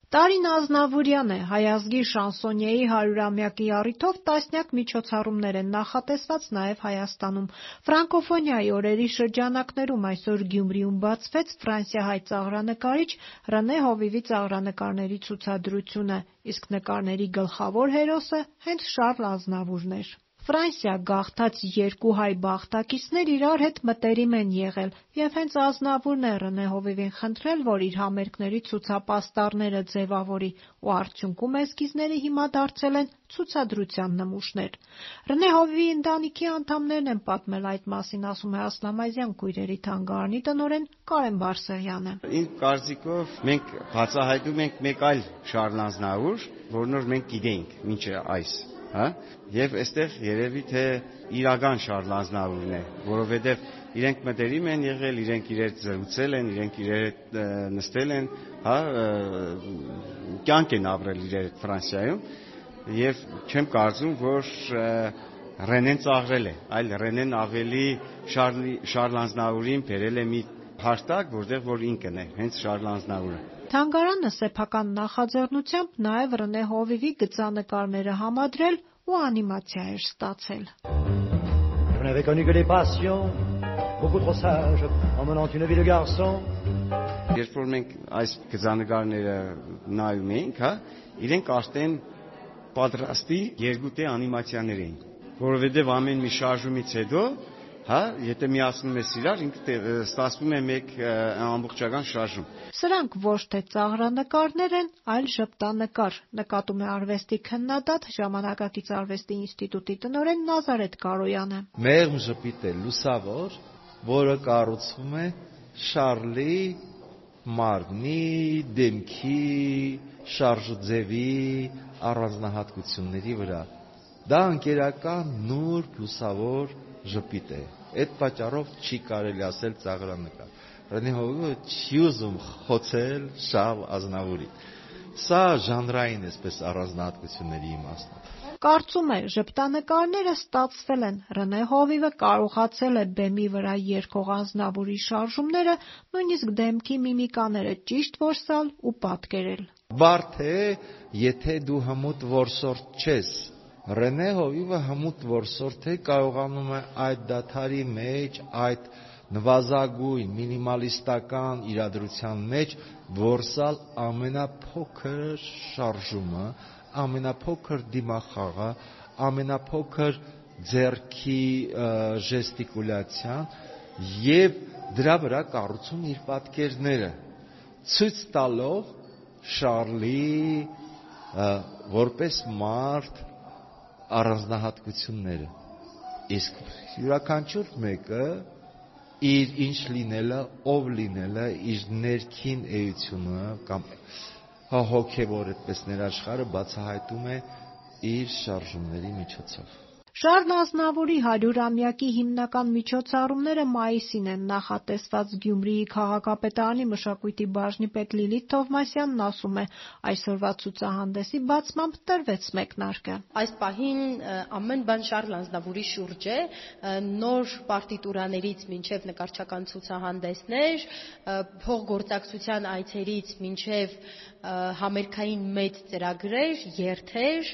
Տարին Ազնավուրյան է, հայ ազգի շանսոնիեի 100-ամյակի առիթով տասնյակ միջոցառումներ են նախատեսված նաև Հայաստանում։ Ֆրանկոֆոնիայի օրերի շրջանակներում այսօր Գյումրիում բացվեց ֆրանսիահայ ծաղրանկարիչ Ռենե Հովիվի ծաղրանկարների ցուցադրությունը, իսկ նկարների գլխավոր հերոսը հենց Շառլ Ազնավուրն էր։ Ֆրանսիա գաղթած երկու հայ բախտակիցներ իրար հետ մտերիմ են եղել, և հենց Ազնավուրն է Ռենե Հովիվին խնդրել, որ իր համերգների ցուցապաստառները ձևավորի, ու արդյունքում էսքիզները հիմա դարձել են ցուցադրության նմուշներ։ Ռենե Հովիվի ընտանիքի անդամներն են պատմել այդ մասին, ասում է Ասլամազյան քույրերի թանգարանի տնօրեն Կարեն Բարսեղյանը։ Իմ կարծիքով մենք բացահայտում ենք մեկ այլ Շառլ Ազնավուր, որն որ մենք գիտենք մինչ այս, եւ այստեղ երևի թե իրական Շառլ Ազնավուրն է, որովհետեւ իրենք մտերիմ են եղել, իրենք իրենց զրուցել են, իրենք իրար հետ նստել են, կյանք են ապրել իրար հետ Ֆրանսիայում, եւ չեմ կարծում, որ Ռենեն ծաղրել է, այլ Ռենեն ավելի Շառլ Ազնավուրին բերել է մի հարտակ, որտեղ որ ինքն է, հենց Շառլ Ազնավուրը։ Թանգարանը սեփական նախաձեռնությամբ նաև Ռենե Հովիվի գծանկարները համադրել ու անիմացիա էր ստացել։ Երբ որ մենք այս գծանկարները նայում էինք, իրենք արդեն պատրաստի երկու անիմացիաներ էին, որովհետև ամեն մի շարժումից հետո եթե միացնում ես իրար, ինքը ստացվում է մեկ ամբողջական շարժում։ Սրանք ոչ թե ծաղրանկարներ են, այլ ժպտանկար, նկատում է արվեստի քննադատ, Ժամանակակից արվեստի ինստիտուտի տնօրեն Նազարեթ Կարոյանը։ Մեղմ ժպիտ է լուսավոր, որը կառուցվում է Շառլի մարմնի, դեմքի, շարժուձևի առանձնահատկությունների վրա։ Դա ընկերական նուրբ լուսավոր ժպիտ է։ Այդ պատճառով չի կարելի ասել ծաղրանկար։ Ռենե Հովիվը չի ուզում խոցել Շառլ Ազնավուրի։ Սա ժանրային այսպես առանձնահատկությունների իմաստն։ Կարծում է, ժպտանկարները ստացվել են, Ռենե Հովիվը կարողացել է բեմի վրա երգող Ազնավուրի շարժումները, նույնիսկ դեմքի միմիկաները ճիշտ որսալ ու պատկերել։ Բարդ է, եթե դու հմուտ որսորդ չես։ Ռենե Հովիվը հմուտ որսորդ է, կարողանում է այդ դադարի մեջ, այդ նվազագույն մինիմալիստական իրադրության մեջ որսալ ամենափոքր շարժումը, ամենափոքր դիմախաղը, ամենափոքր ձեռքի ժեստիկուլյացիան եւ դրա վրա կառուցում իր պատկերները, ցույց տալով Շառլի որպես մարդ առանձնահատկությունները։ Իսկ յուրաքանչյուր մեկը իր ինչ լինելը, ով լինելը, իր ներքին էությունը կամ հոգևոր այդպես ներաշխարհը բացահայտում է իր շարժումների միջոցով։ Շառլ Ազնավուրի 100-ամյակի հիմնական միջոցառումները մայիսին են նախատեսված։ Գյումրիի քաղաքապետարանի մշակույթի բաժնի պետ Լիլիթ Թովմասյանն ասում է, այսօրվա ցուցահանդեսի բացմամբ տրվեց մեկնարկը։ Այս պահին ամեն բան Շառլ Ազնավուրի շուրջ է, նոր պարտիտուրաներից մինչև նկարչական ցուցահանդեսներ, փոխգործակցության այցերից մինչև համերգային մեծ ծրագրեր, երթեր,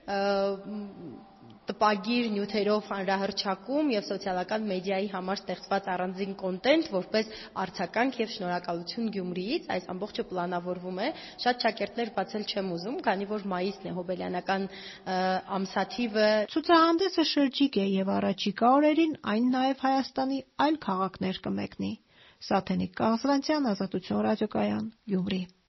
տպագիր նյութերով հանրահռչակում եւ սոցիալական մեդիայի համար ստեղծված առանձին կոնտենտ, որպես արձագանք եւ շնորհակալություն Գյումրիից, այս ամբողջը պլանավորվում է։ Շատ շակերտներ բացել չեմ ուզում, քանի որ մայիսն է հոբելյանական ամսաթիվը։ Ցուցահանդեսը շրջիկ է եւ առաջիկա օրերին այն նաեւ Հայաստանի այլ քաղաքներ կմեկնի։ Սաթենիկ Կաղզվանցյան, Ազատություն ռադիոկայան, Գյումրի։